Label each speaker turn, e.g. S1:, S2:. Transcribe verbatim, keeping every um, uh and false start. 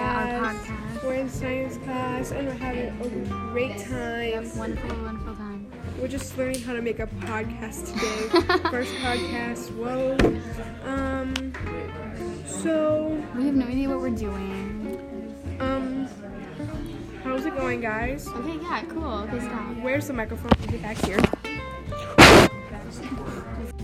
S1: Yeah, our podcast.
S2: We're in science class and we're having a great time.
S1: Wonderful, wonderful time.
S2: We're just learning how to make a podcast today. First podcast, whoa. Um, so...
S1: We have no idea what we're doing.
S2: Um, how's it going, guys?
S1: Okay, yeah, cool. Okay, stop.
S2: Where's the microphone? Get back here.